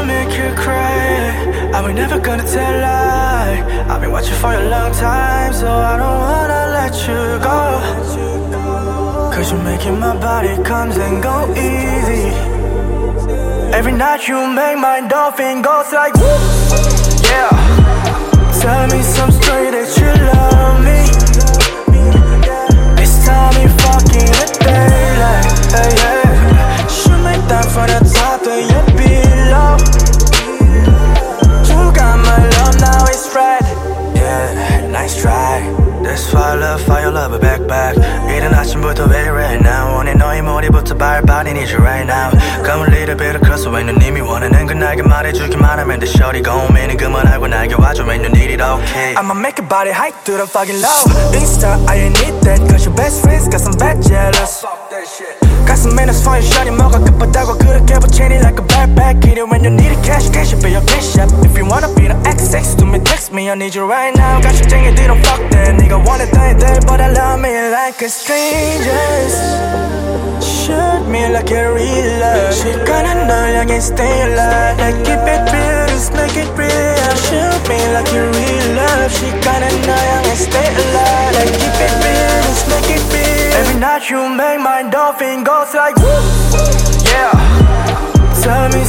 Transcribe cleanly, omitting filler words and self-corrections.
make you cry. Are we never gonna tell a lie? I've been watching for a long time, so I don't wanna let you go. Cause you're making my body comes and go easy. Every night you make my dolphin goes like woo. Yeah. Tell me some story that you love me. This time you fucking the daylight. Hey, yeah. Should make that for the top of your below. You got my love, now it's spread. Yeah, nice try. That's why I love fire, love a backpack. 이른 아침부터 very right now. 오늘 너의 머리부터 발발이 need you right now. Come a little bit across 왜 누님이 원하는 건 나에게 말해주기만 하면 돼. Shorty 고민은 그만하고 나에게 와줘 when you need it okay. I'ma make your body hike to the fucking low. Insta, I ain't need that cause your best friends got some bad jealous. 가슴에 나 서인 shorty 뭐가 급하다고 그렇게 붙이니 like a backpack. Get it when you need it cash, cash it, pay your cash up. If you wanna be the XX to me, text me, I need you right now. 가식쟁이들은 fuck that. 네가 원했던 애들 but I love me like a strangers. Shoot me like a real love. 시간은 널 향해 stay alive. Like keep it real, just make it real. Shoot me like a real love. 시간은 널 향해 stay alive. Like keep it real, just make it real. Every night you make my dolphin goes like woo. Yeah. Tell me